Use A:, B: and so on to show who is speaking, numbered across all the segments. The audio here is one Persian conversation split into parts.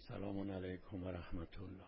A: سلام علیکم و رحمت الله.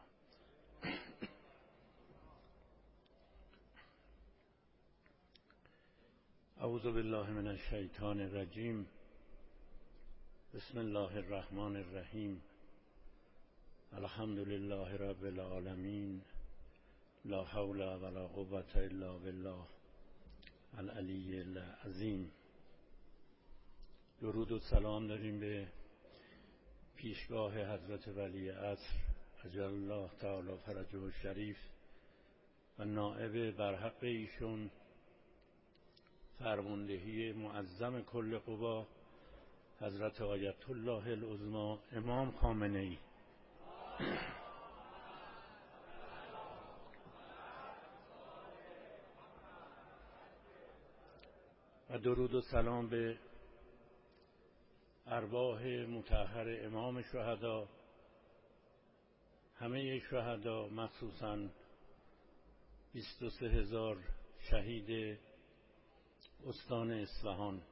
A: اعوذ بالله من الشیطان الرجیم. بسم الله الرحمن الرحیم. الحمد لله رب العالمین. لا حول ولا قوة الا بالله العلی العظیم. درود و سلام داریم به پیشگاه حضرت ولی عصر عجل الله تعالی فرجه الشریف و نائب برحق ایشون فرماندهی معظم کل قوا حضرت آیت الله العظمی امام خامنه‌ای. و درود و سلام به ارواح مطهر امام شهدا، همه شهدا، مخصوصاً 23,000 شهید استان اصفهان.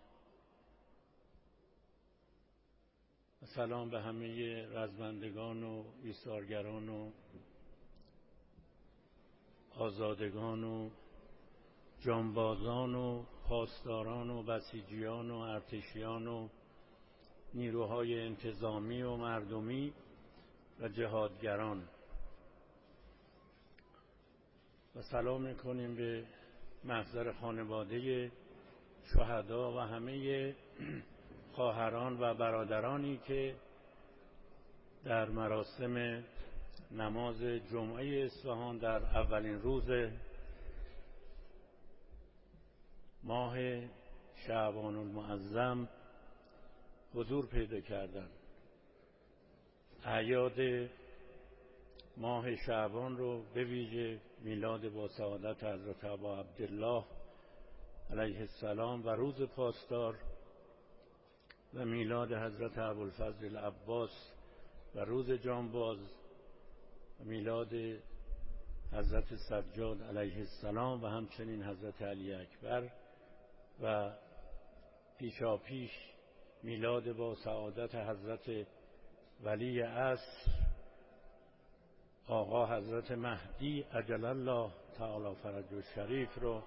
A: و سلام به همه رزمندگان و ایثارگران و آزادگان و جانبازان و پاسداران و بسیجیان و ارتشیان و نیروهای انتظامی و مردمی و جهادگران. و سلام میکنیم به محضر خانواده شهدا و همه خواهران و برادرانی که در مراسم نماز جمعه اصفهان در اولین روز ماه شعبان المعظم حضور پیدا کردند. اعیاد ماه شعبان رو به ویژه میلاد با سعادت حضرت ابا عبدالله علیه السلام و روز پاسدار و میلاد حضرت ابوالفضل العباس و روز جانباز و میلاد حضرت سجاد علیه السلام و همچنین حضرت علی اکبر و پیشاپیش میلاد با سعادت حضرت ولی عصر آقا حضرت مهدی عجل الله تعالی فرجه الشریف رو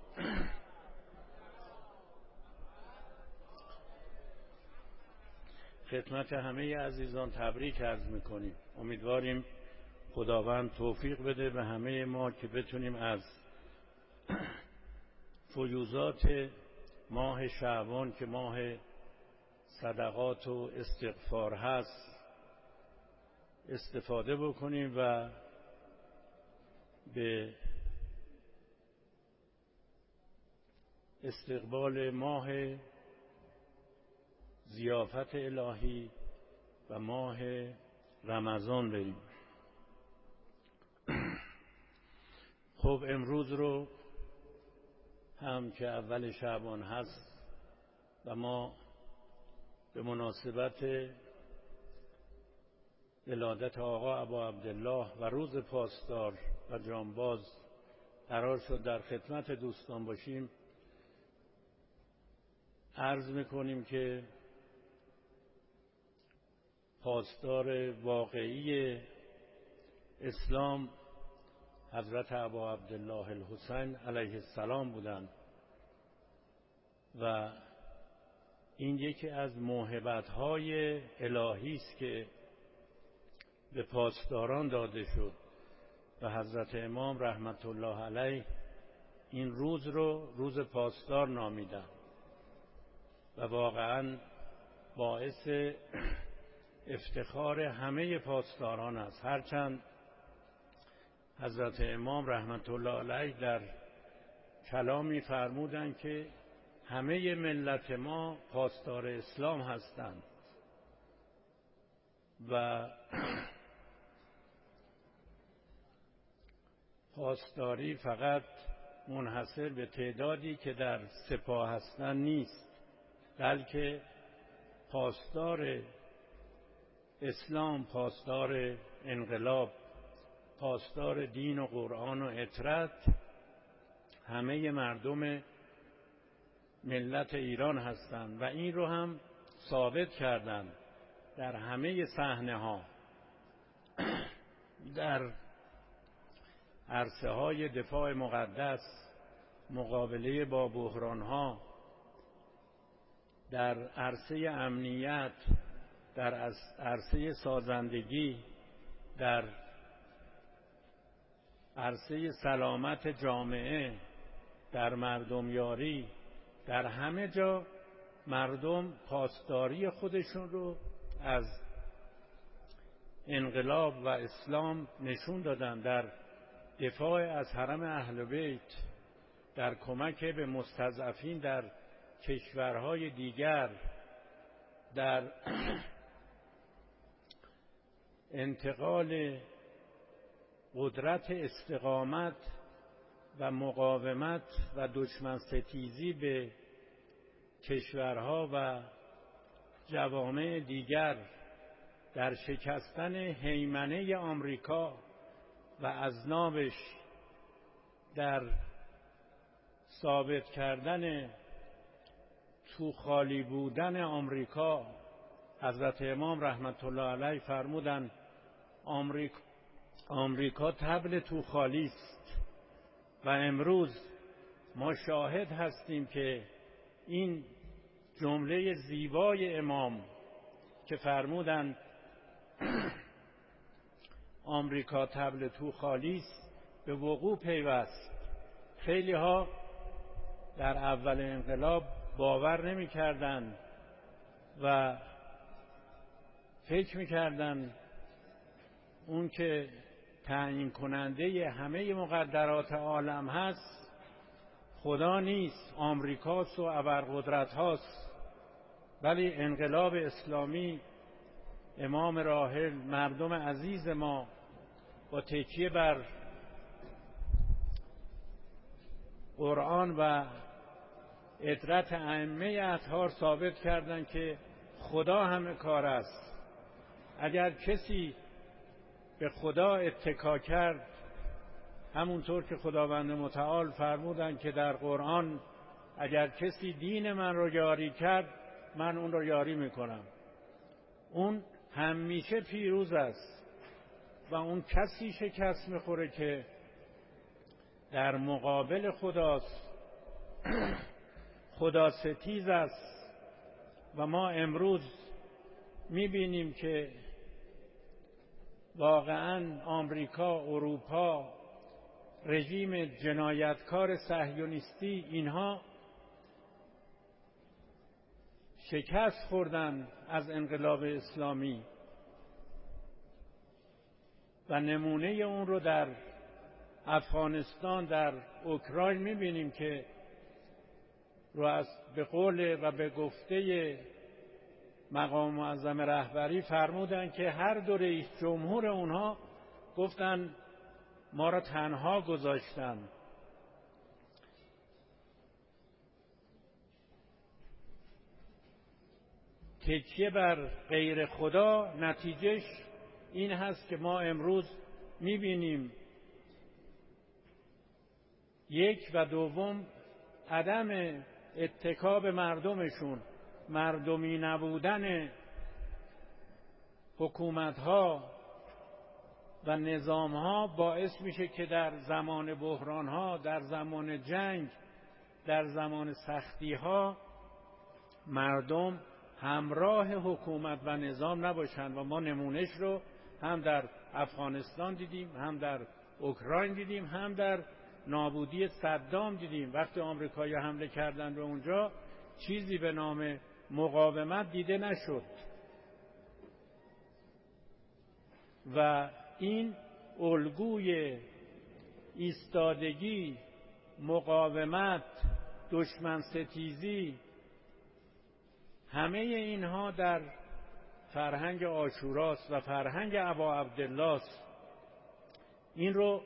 A: خدمت همه عزیزان تبریک عرض میکنیم. امیدواریم خداوند توفیق بده به همه ما که بتونیم از فیوضات ماه شعبان که ماه صدقات و استغفار هست استفاده بکنیم و به استقبال ماه ضیافت الهی و ماه رمضان بریم. خب امروز رو هم که اول شعبان هست و ما به مناسبت ولادت آقا ابا عبدالله و روز پاسدار و جانباز قرار شد در خدمت دوستان باشیم، عرض میکنیم که پاسدار واقعی اسلام حضرت ابا عبدالله الحسین علیه السلام بودند و این یکی از موهبت‌های الهی است که به پاسداران داده شد و حضرت امام رحمت الله علیه این روز رو روز پاسدار نامیدن و واقعا باعث افتخار همه پاسداران است. هرچند حضرت امام رحمت الله علیه در کلامی فرمودند که همه ملت ما پاسدار اسلام هستند و پاسداری فقط منحصر به تعدادی که در سپاه هستند نیست، بلکه پاسدار اسلام، پاسدار انقلاب، پاسدار دین و قرآن و عترت همه مردم ملت ایران هستند و این رو هم ثابت کردند در همه صحنه ها در عرصه‌های دفاع مقدس، مقابله با بحران‌ها، در عرصه امنیت، در عرصه سازندگی، در عرصه سلامت جامعه، در مردمیاری، در همه جا مردم پاسداری خودشون رو از انقلاب و اسلام نشون دادن. در دفاع از حرم اهل بیت، در کمک به مستضعفین در کشورهای دیگر، در انتقال قدرت استقامت و مقاومت و دشمن ستیزی به کشورها و جوامع دیگر، در شکستن هیمنه آمریکا و اذنابش، در ثابت کردن تو خالی بودن آمریکا. حضرت امام رحمت الله علیه فرمودند آمریکا طبل تو خالی است و امروز ما شاهد هستیم که این جمله زیبای امام که فرمودند آمریکا طبل تو خالی است به وقوع پیوست. خیلی ها در اول انقلاب باور نمی کردند و فکر می کردند اون که تعیین کننده همه مقدرات عالم هست خدا نیست، آمریکاست و ابرقدرت هاست. ولی انقلاب اسلامی، امام راحل، مردم عزیز ما با تکیه بر قرآن و عترت ائمه اطهار ثابت کردند که خدا همه کار است. اگر کسی به خدا اتکا کرد، همونطور که خداوند متعال فرمودند که در قرآن اگر کسی دین من رو یاری کرد من اون رو یاری میکنم، اون همیشه پیروز است و اون کسی شکست میخوره که در مقابل خداست، خدا ستیز است. و ما امروز میبینیم که واقعا آمریکا، اروپا، رژیم جنایتکار صهیونیستی، اینها شکست خوردن از انقلاب اسلامی و نمونه اون رو در افغانستان، در اوکراین میبینیم که به قول و به گفته مقام معظم رهبری فرمودن که هر دو رئیس جمهور اونها گفتن ما را تنها گذاشتن. تکیه بر غیر خدا نتیجهش این هست که ما امروز میبینیم یک و دوم عدم اتکا به مردمشون، مردمی نبودن حکومت‌ها و نظام‌ها باعث میشه که در زمان بحران‌ها، در زمان جنگ، در زمان سختی‌ها مردم همراه حکومت و نظام نباشند و ما نمونهش رو هم در افغانستان دیدیم، هم در اوکراین دیدیم، هم در نابودی صدام دیدیم. وقتی آمریکایی‌ها حمله کردند به اونجا چیزی به نام مقاومت دیده نشد و این الگوی ایستادگی، مقاومت، دشمن ستیزی، همه اینها در فرهنگ عاشوراست و فرهنگ ابا عبدالله است. این رو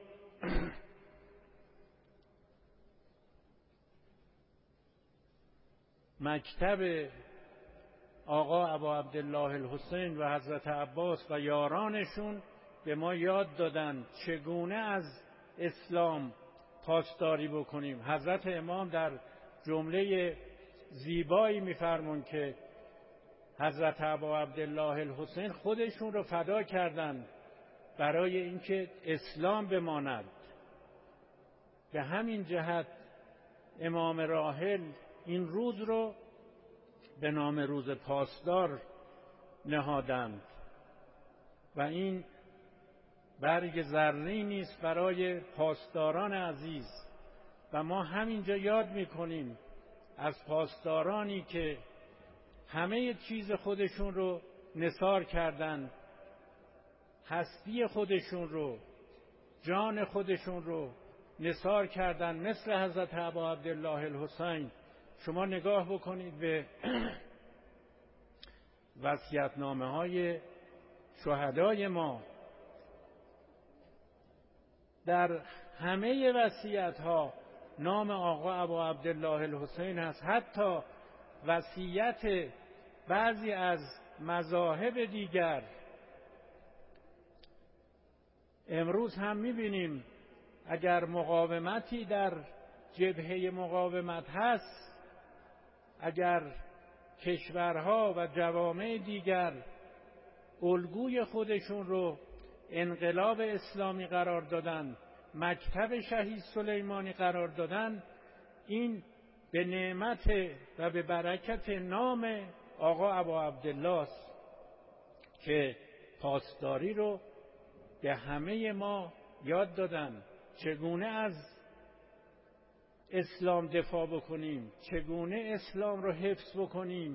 A: مکتب آقا ابا عبدالله الحسین و حضرت عباس و یارانشون به ما یاد دادن چگونه از اسلام پاسداری بکنیم. حضرت امام در جمله زیبایی می‌فرمون که حضرت ابا عبدالله الحسین خودشون رو فدا کردند برای اینکه اسلام بماند. به همین جهت امام راحل این روز رو به نام روز پاسدار نهادند و این برگ زرینی است برای پاسداران عزیز و ما همینجا یاد می‌کنیم از پاسدارانی که همه چیز خودشون رو نثار کردند، هستی خودشون رو، جان خودشون رو نثار کردن، مثل حضرت ابا عبدالله الحسین. شما نگاه بکنید به وصیت‌نامه‌های شهدای ما. در همه وصیت‌ها نام آقا ابا عبدالله الحسین هست. حتی وصیت بعضی از مذاهب دیگر امروز هم می‌بینیم اگر مقاومتی در جبهه مقاومت هست، اگر کشورها و جوامع دیگر الگوی خودشون رو انقلاب اسلامی قرار دادن، مکتب شهید سلیمانی قرار دادن، این به نعمت و به برکت نام آقا ابا عبدالله است که پاسداری رو به همه ما یاد دادن. چگونه از اسلام دفاع بکنیم، چگونه اسلام رو حفظ بکنیم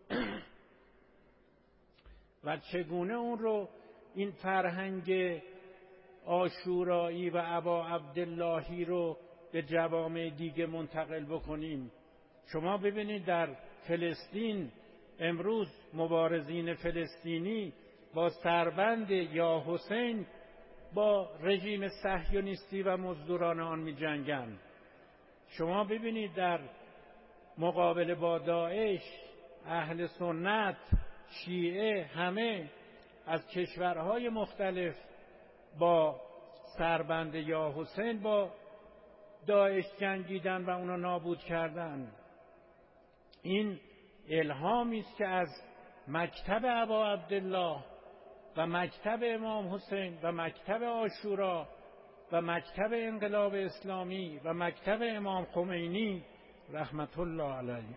A: و چگونه اون رو، این فرهنگ عاشورایی و ابا عبداللهی رو به جوامع دیگه منتقل بکنیم. شما ببینید در فلسطین امروز مبارزین فلسطینی با سربند یا حسین با رژیم صهیونیستی و مزدوران آن می جنگند. شما ببینید در مقابله با داعش اهل سنت، شیعه، همه از کشورهای مختلف با سربند یا حسین با داعش جنگیدن و اونا نابود کردن. این الهامی است که از مکتب ابا عبدالله و مکتب امام حسین و مکتب عاشورا و مکتب انقلاب اسلامی و مکتب امام خمینی رحمت الله علیه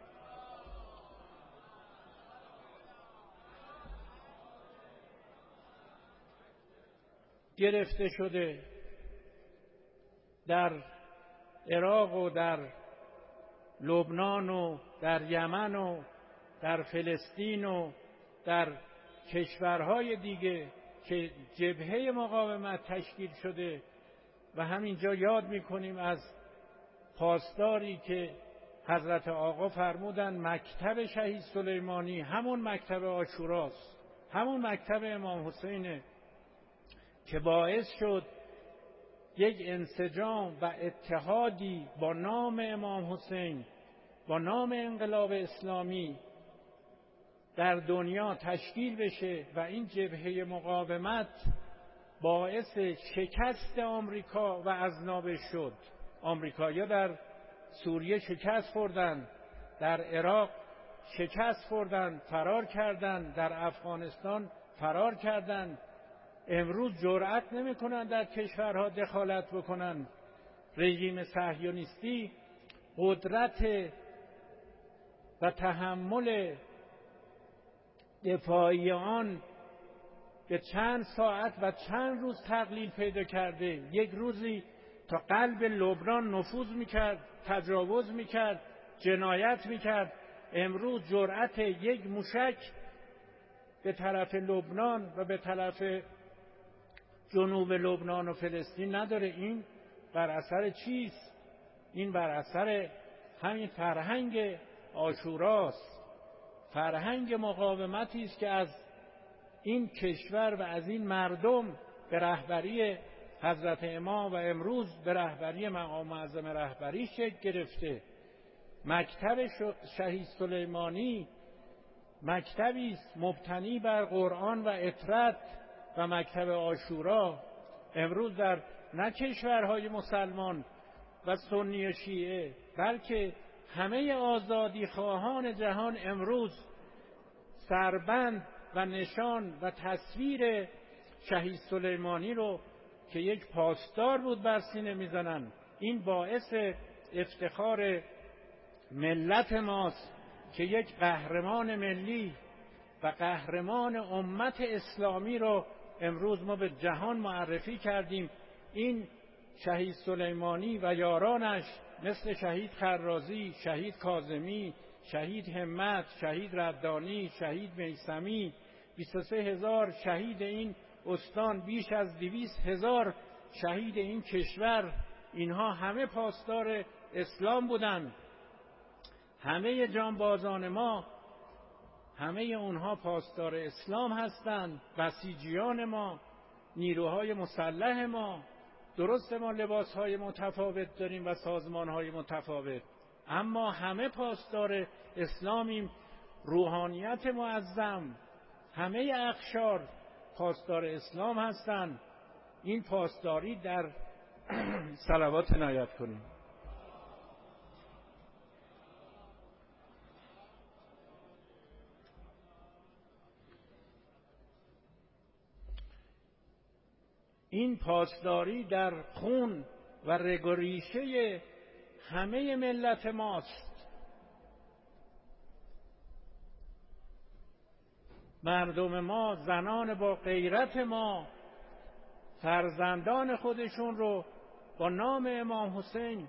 A: گرفته شده. در عراق و در لبنان و در یمن و در فلسطین و در کشورهای دیگه که جبهه مقاومت تشکیل شده و همینجا یاد میکنیم از پاسداری که حضرت آقا فرمودن مکتب شهید سلیمانی همون مکتب عاشوراست، همون مکتب امام حسینه که باعث شد یک انسجام و اتحادی با نام امام حسین، با نام انقلاب اسلامی در دنیا تشکیل بشه و این جبهه مقاومت باعث شکست آمریکا و اذنابش شد. آمریکایی‌ها در سوریه شکست خوردن، در عراق شکست خوردن، فرار کردن، در افغانستان فرار کردن. امروز جرأت نمی‌کنن در کشورها دخالت بکنن. رژیم صهیونیستی قدرت و تحمل دفاعی آن به چند ساعت و چند روز تقلیل پیدا کرده. یک روزی تا قلب لبنان نفوذ میکرد، تجاوز میکرد، جنایت میکرد. امروز جرأت یک موشک به طرف لبنان و به طرف جنوب لبنان و فلسطین نداره. این بر اثر چیست؟ این بر اثر همین فرهنگ عاشوراست، فرهنگ مقاومتی است که از این کشور و از این مردم به رهبری حضرت امام و امروز به رهبری مقام معظم رهبری شکل گرفته. مکتب شهید سلیمانی مکتبی است مبتنی بر قرآن و اطرت و مکتب عاشورا امروز در نه کشورهای مسلمان و سنی و شیعه بلکه همه آزادی خواهان جهان امروز سربند و نشان و تصویر شهید سلیمانی رو که یک پاسدار بود بر سینه میزنن. این باعث افتخار ملت ماست که یک قهرمان ملی و قهرمان امت اسلامی رو امروز ما به جهان معرفی کردیم. این شهید سلیمانی و یارانش مثل شهید خرازی، شهید کاظمی، شهید همت، شهید ردانی، شهید میثمی، 23,000 شهید این استان، بیش از 200,000 شهید این کشور، اینها همه پاسدار اسلام بودند. همه جانبازان ما، همه اونها پاسدار اسلام هستند. بسیجیان ما، نیروهای مسلح ما، درسته ما لباسهای متفاوت داریم و سازمانهای متفاوت، اما همه پاسدار اسلامیم. روحانیت معظم، همه اقشار پاسدار اسلام هستند. این پاسداری در صلوات عنایت کنیم. این پاسداری در خون و رگ و ریشه همه ملت ماست. مردم ما، زنان با غیرت ما، فرزندان خودشون رو با نام امام حسین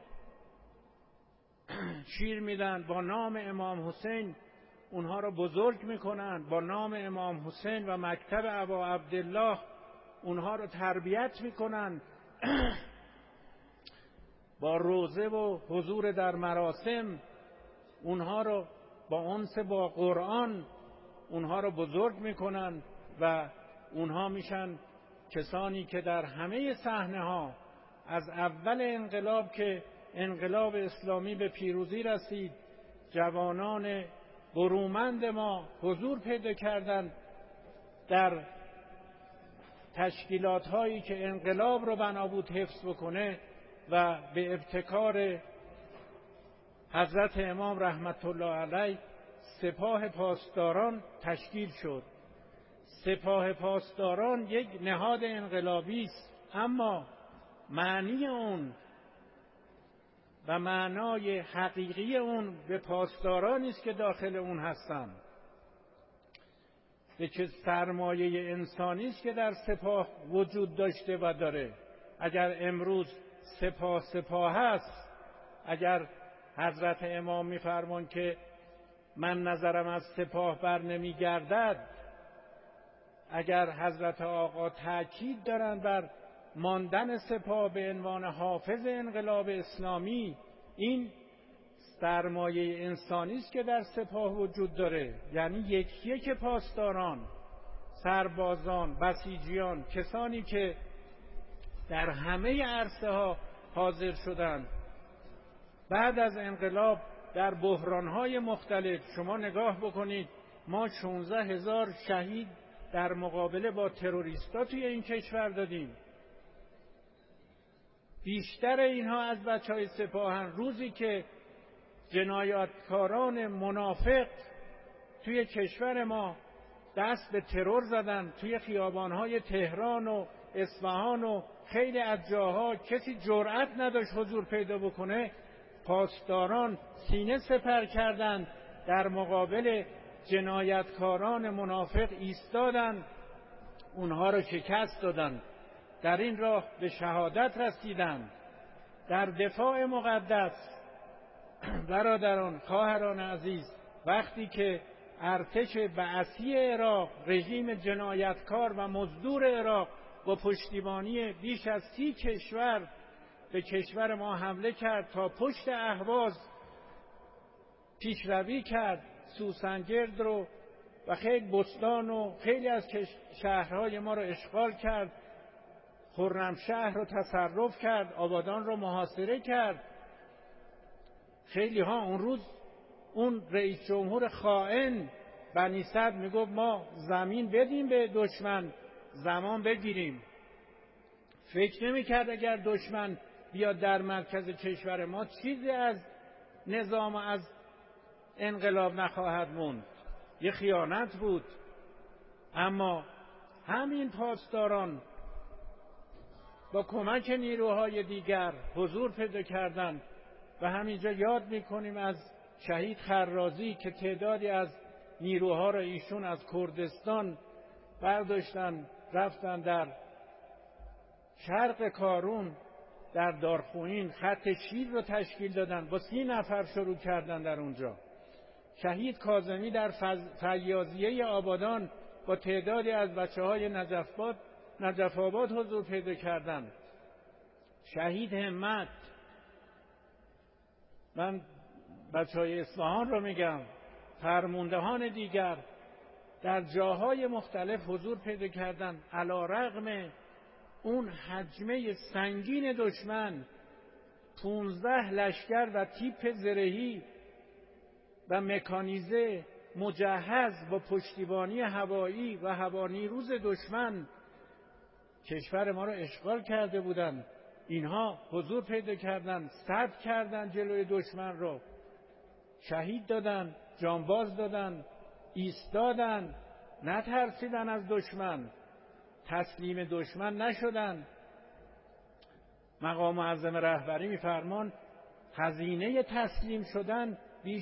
A: شیر میدن، با نام امام حسین اونها رو بزرگ میکنن، با نام امام حسین و مکتب ابا عبدالله اونها رو تربیت میکنن، با روزه و حضور در مراسم اونها رو با انس با قرآن اونها رو بزرگ میکنن و اونها میشن کسانی که در همه صحنه ها از اول انقلاب که انقلاب اسلامی به پیروزی رسید، جوانان برومند ما حضور پیدا کردند در تشکیلات هایی که انقلاب رو بنا بود حفظ بکنه و به ابتکار حضرت امام رحمت الله علیه سپاه پاسداران تشکیل شد. سپاه پاسداران یک نهاد انقلابی است، اما معنی اون و معنای حقیقی اون به پاسدارانی است که داخل اون هستند. به چه سرمایه انسانی است که در سپاه وجود داشته و داره. اگر امروز سپاه هست، اگر حضرت امام میفرمان که من نظرم از سپاه بر نمیگردد، اگر حضرت آقا تأکید دارند بر ماندن سپاه به عنوان حافظ انقلاب اسلامی، این سرمایه انسانی است که در سپاه وجود داره. یعنی یک پاسداران، سربازان، بسیجیان، کسانی که در همه عرصه ها حاضر شدند. بعد از انقلاب در بحران‌های مختلف شما نگاه بکنید، ما 16,000 شهید در مقابله با تروریستا توی این کشور دادیم. بیشتر اینها از بچهای سپاهن. روزی که جنایتکاران منافق توی کشور ما دست به ترور زدن، توی خیابان‌های تهران و اصفهان و خیلی از جاها کسی جرأت نداشت حضور پیدا بکنه، پاسداران سینه سپر کردند، در مقابل جنایتکاران منافق ایستادند، اونها رو شکست دادند، در این راه به شهادت رسیدند. در دفاع مقدس برادران، خواهران عزیز، وقتی که ارتش بعثی عراق، رژیم جنایتکار و مزدور عراق با پشتیبانی بیش از 30 کشور به کشور ما حمله کرد، تا پشت اهواز پیشروی کرد، سوسنگرد رو و خیلی بستان و خیلی از شهرهای ما رو اشغال کرد، خرمشهر رو تصرف کرد، آبادان رو محاصره کرد. خیلی ها اون روز اون رئیس جمهور خائن بنی صدر میگفت ما زمین بدیم به دشمن زمان بگیریم. فکر نمی‌کرد اگر دشمن بیاد در مرکز کشور ما چیزی از نظام و از انقلاب نخواهد موند. یه خیانت بود. اما همین پاسداران با کمک نیروهای دیگر حضور پیدا کردند و همینجا یاد میکنیم از شهید خرازی که تعدادی از نیروها را ایشون از کردستان برداشتن رفتن در شرق کارون در دارخوین خط شیر رو تشکیل دادن، با 30 نفر شروع کردن در اونجا. شهید کاظمی در فیاضیه آبادان با تعدادی از بچه‌های نجف آباد حضور پیدا کردند. شهید همت، من بچه‌های اصفهان رو میگم، فرماندهان دیگر در جاهای مختلف حضور پیدا کردند. علی‌رغم اون حجمه سنگین دشمن، 15 لشکر و تیپ زرهی و مکانیزه مجهز با پشتیبانی هوایی و هوانیروز دشمن کشور ما را اشغال کرده بودند. اینها حضور پیدا کردند، صد کردند جلوی دشمن را، شهید دادند، جانباز دادند، ایستادند، نترسیدند از دشمن، تسلیم دشمن نشدند. مقام معظم رهبری می‌فرمان هزینه تسلیم شدن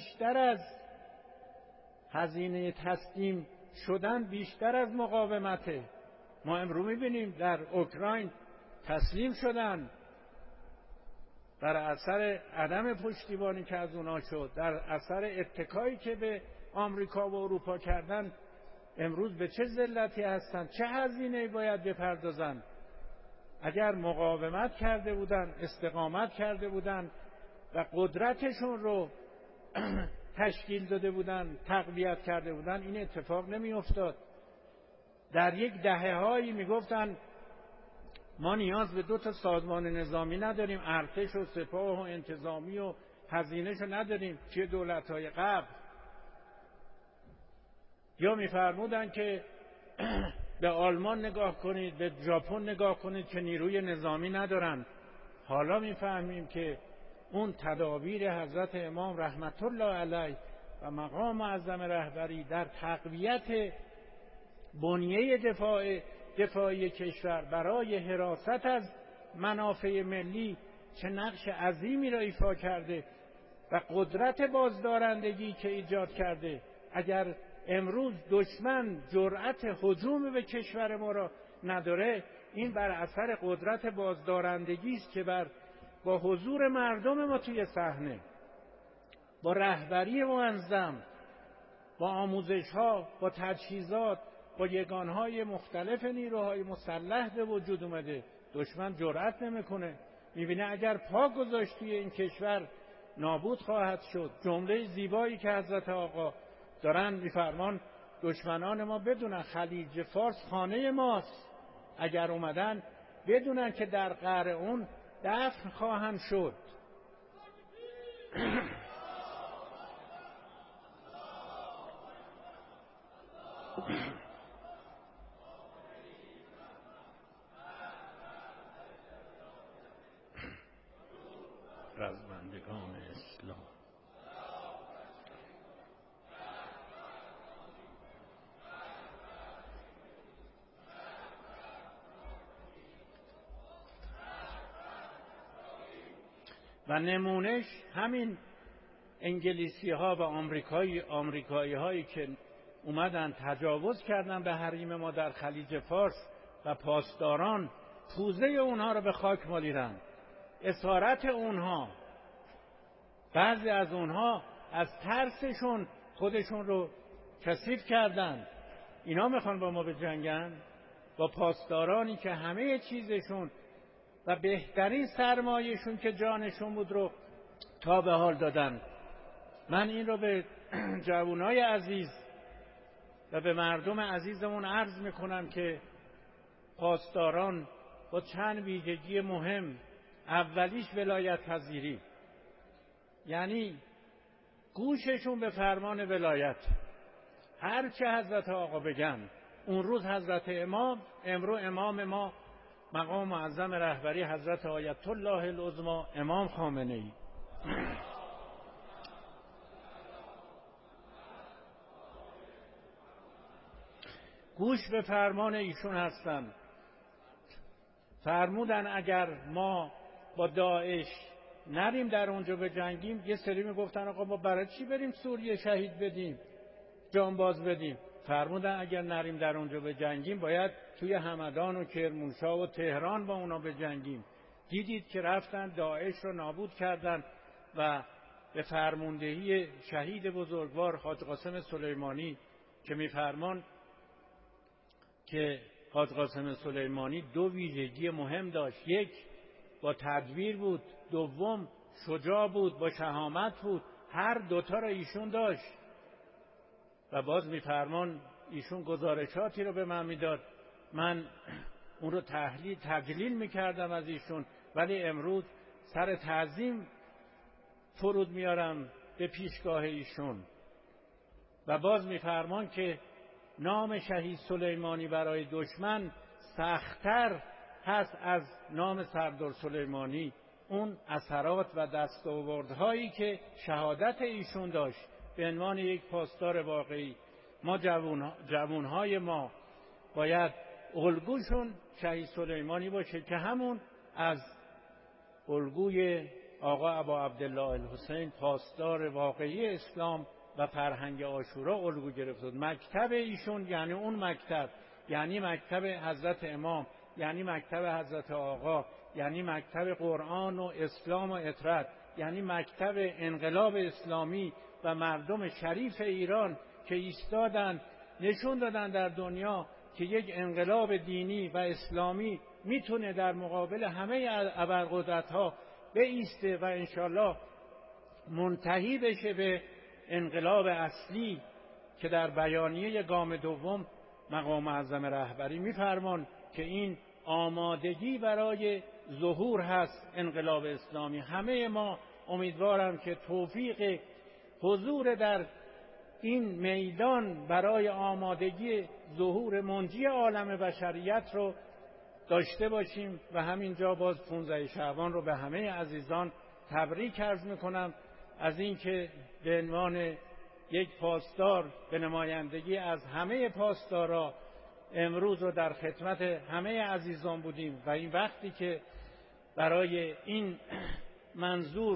A: بیشتر از مقاومته. ما امروز می‌بینیم در اوکراین تسلیم شدن در اثر عدم پشتیبانی که از اونا شد، در اثر اتکایی که به آمریکا و اروپا کردن، امروز به چه ذلتی هستند، چه هزینه‌ای باید بپردازند. اگر مقاومت کرده بودند، استقامت کرده بودند و قدرتشون رو تشکیل داده بودند، تقویت کرده بودند، این اتفاق نمی افتاد. در یک دهه‌هایی میگفتن ما نیاز به 2 سازمان نظامی نداریم، ارتش و سپاه و انتظامی و هزینه‌شو نداریم، چه دولت‌های قبل. یا می‌فرمودن که به آلمان نگاه کنید، به ژاپن نگاه کنید که نیروی نظامی ندارن. حالا می‌فهمیم که اون تدابیر حضرت امام رحمت الله علیه و مقام معظم رهبری در تقویت بنیه دفاعی کشور برای حراست از منافع ملی چه نقش عظیمی را ایفا کرده و قدرت بازدارندگی که ایجاد کرده. اگر امروز دشمن جرأت هجوم به کشور ما را نداره، این بر اثر قدرت بازدارندگی است که با حضور مردم ما توی صحنه، با رهبری منظم، با آموزش‌ها، با تجهیزات، با یگانهای مختلف نیروهای مسلح به وجود اومده. دشمن جرأت نمیکنه، میبینه اگر پا گذاشت توی این کشور نابود خواهد شد. جمله زیبایی که حضرت آقا دارن میفرمان دشمنان ما بدونن خلیج فارس خانه ماست، اگر اومدن بدونن که در قعر اون دفن خواهند شد. رزمندگان اسلام و نمونش همین انگلیسی ها و آمریکایی هایی که اومدن تجاوز کردن به حریم ما در خلیج فارس و پاسداران پوزه اونها رو به خاک مالیدن. اسارت اونها، بعضی از اونها از ترسشون خودشون رو کثیف کردن. اینا میخوان با ما بجنگن، با پاسدارانی که همه چیزشون و بهترین سرمایهشون که جانشون بود رو تا به حال دادن. من این رو به جوانای عزیز و به مردم عزیزمون عرض میکنم که پاسداران با چند ویژگی مهم، اولیش ولایت پذیری، یعنی گوششون به فرمان ولایت، هر چه حضرت آقا بگن. اون روز حضرت امام، امرو امام ما مقام معظم رهبری حضرت آیت الله العظمی امام خامنه‌ای گوش به فرمان ایشون هستن. فرمودن اگر ما با داعش نریم در اونجا بجنگیم، یه سری میگفتن آقا ما برای چی بریم سوریه شهید بدیم، جان باز بدیم. فرمودن اگر نریم در اونجا بجنگیم باید توی همدان و کرمانشاه و تهران با اونا بجنگیم. دیدید که رفتن داعش رو نابود کردن و به فرماندهی شهید بزرگوار حاج قاسم سلیمانی که میفرمان که حاج قاسم سلیمانی دو ویژگی مهم داشت، یک با تدبیر بود، دوم شجاع بود، با شهامت بود. هر دوتا را ایشون داشت. و باز میفرمان ایشون گزارشاتی رو به من میداد، من اون رو تجلیل میکردم از ایشون، ولی امروز سر تعظیم فرود میارم به پیشگاه ایشون. و باز میفرمان که نام شهید سلیمانی برای دشمن سخت‌تر هست از نام سردار سلیمانی. اون اثرات و دستاوردهایی که شهادت ایشون داشت به عنوان یک پاسدار واقعی، ما جوانهای ما باید الگوشون شهید سلیمانی باشه که همون از الگوی آقا ابا عبدالله الحسین پاسدار واقعی اسلام و فرهنگ عاشورا الگو گرفت. مکتب ایشون یعنی اون مکتب، یعنی مکتب حضرت امام، یعنی مکتب حضرت آقا، یعنی مکتب قرآن و اسلام و اطرت، یعنی مکتب انقلاب اسلامی و مردم شریف ایران که ایستادن نشون دادن در دنیا که یک انقلاب دینی و اسلامی میتونه در مقابل همه ابرقدرت‌ها بایسته و انشالله منتهی بشه به انقلاب اصلی که در بیانیه گام دوم مقام اعظم رهبری میفرمان که این آمادگی برای ظهور هست انقلاب اسلامی. همه ما امیدوارم که توفیق حضور در این میدان برای آمادگی ظهور منجی عالم بشریت رو داشته باشیم. و همینجا باز 15 شعبان رو به همه عزیزان تبریک عرض میکنم از اینکه به عنوان یک پاسدار به نمایندگی از همه پاسدارا امروز رو در خدمت همه عزیزان بودیم و این وقتی که برای این منظور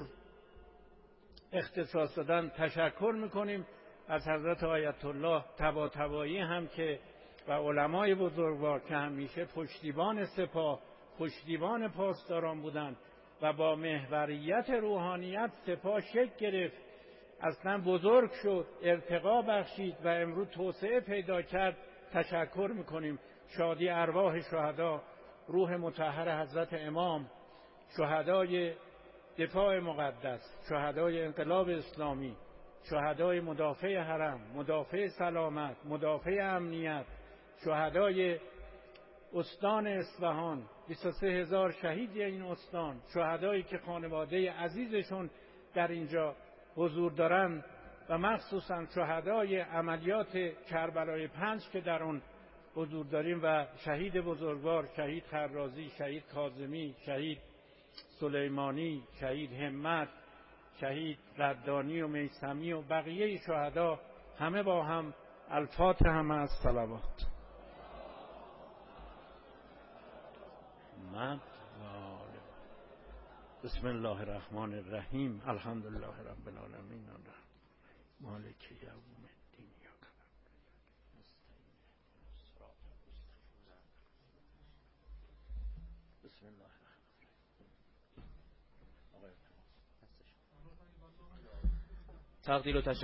A: اختصاص دادن تشکر میکنیم از حضرت آیت الله طباطبایی هم که و علمای بزرگوار که همیشه پشتیبان سپاه، پشتیبان پاسداران بودند و با محوریت روحانیت سپاه شکل گرفت، اصلا بزرگ شد، ارتقا بخشید و امروز توسعه پیدا کرد. تشکر میکنیم. شادی ارواح شهدا، روح مطهر حضرت امام، شهدای دفاع مقدس، شهدای انقلاب اسلامی، شهدای مدافع حرم، مدافع سلامت، مدافع امنیت، شهدای استان اصفهان، 23,000 شهید این استان، شهدایی که خانواده عزیزشون در اینجا حضور دارن و مخصوصا شهدای عملیات کربلای 5 که در اون حضور داریم و شهید بزرگوار، شهید خرازی، شهید کاظمی، شهید سلیمانی، شهید همت، شهید ردانی و میثمی و بقیه شهدا، همه با هم الفاتحه مع الصلوات. بسم الله الرحمن الرحیم. الحمدلله رب العالمین مالک یوم الدین. بسم الله الرحمن الرحیم. تقدیر و